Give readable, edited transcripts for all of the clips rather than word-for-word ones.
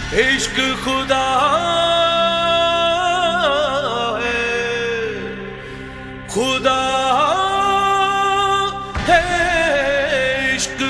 इश्क खुदा है, खुदा है इश्क।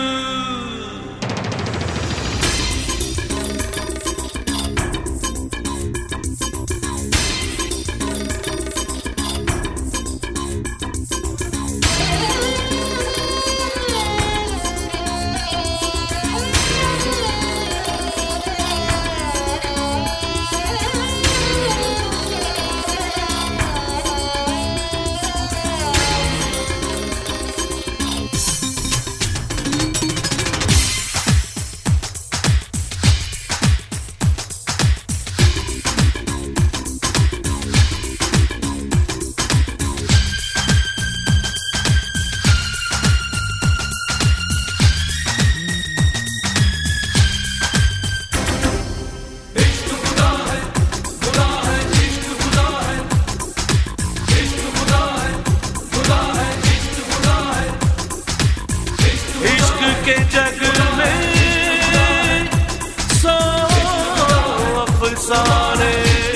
के जग में सौ अफसाने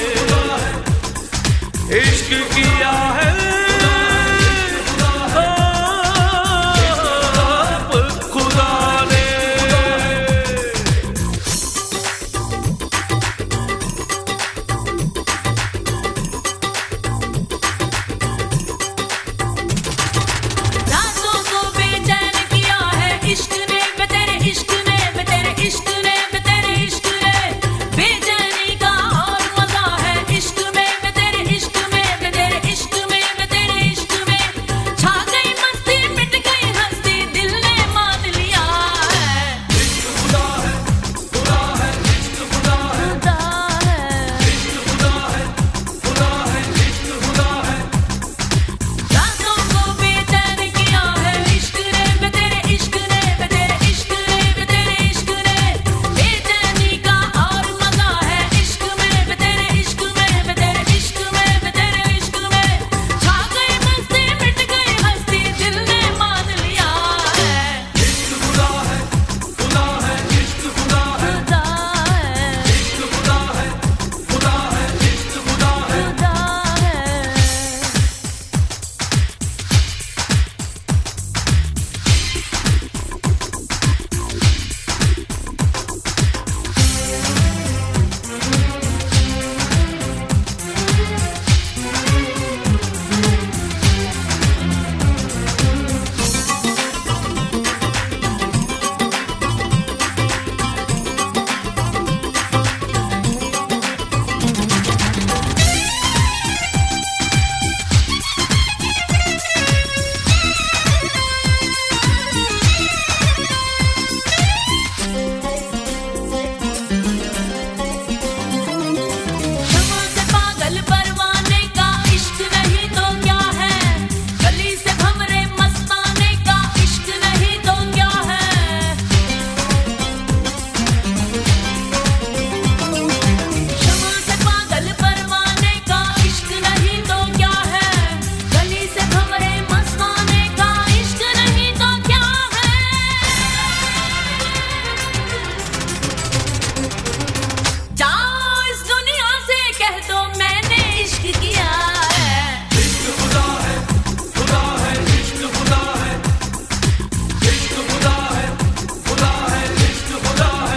इश्क किया है खुदा ने। रातों को बेचैन किया है इश्क ने, तेरे इश्क ने, तेरे इश्क ने, तेरे इश्क ने। बेचैनी का और मजा है इश्क में, तेरे इश्क में, तेरे इश्क में, तेरे इश्क में। छा गई मस्ती, मिट गई हस्ती, दिल ने मान लिया है। इश्क खुदा है, खुदा है, इश्क खुदा है, खुदा है, इश्क खुदा है, खुदा है, इश्क खुदा है। रातों को बेचैन किया है इश्क ने, तेरे इश्क ने, तेरे इश्क ने, तेरे इश्क ने। बेचैनी का और मजा है इश्क में, तेरे इश्क में, तेरे इश्क में, तेरे इश्क में। छा गई मस्ती, मिट गई हस्ती, दिल ने मान लिया है। इश्क खुदा है, खुदा है, इश्क खुदा है, खुदा है, इश्क खुदा है, खुदा है, इश्क खुदा है। खुदा है। शम्म से पागल परवाने का इश्क नहीं तो क्या है। गली से भंवरे मस्ताने का इश्क नहीं तो क्या है। शम्म से पागल परवाने का इश्क नहीं तो क्या है। गली से भंवरे मस्ताने का इश्क नहीं तो क्या है। जाओ इस दुनिया से कह दो मैंने इश्क किया है। इश्क खुदा है, खुदा है, इश्क खुदा है, इश्क खुदा है, खुदा है, इश्क खुदा है।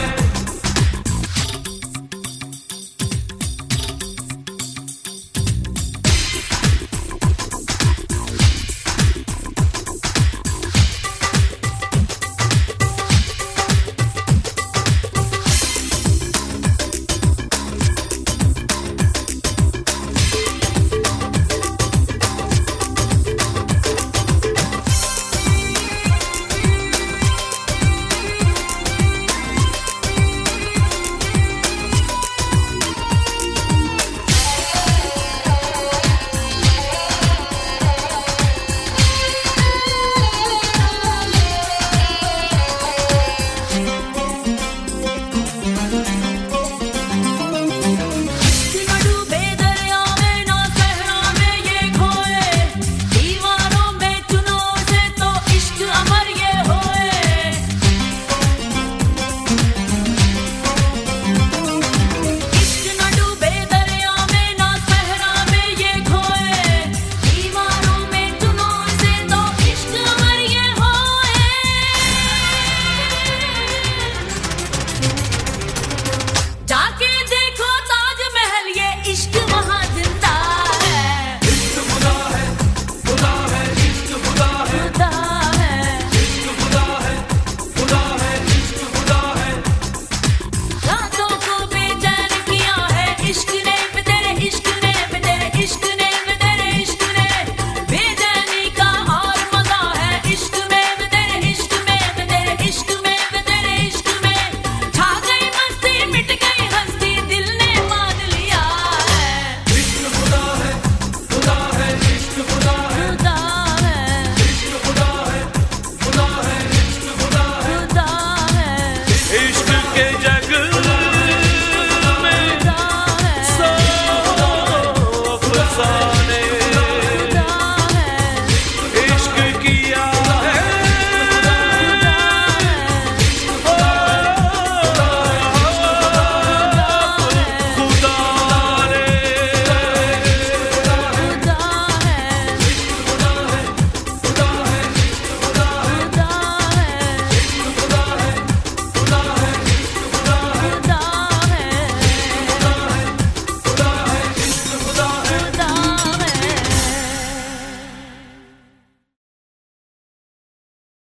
खुदा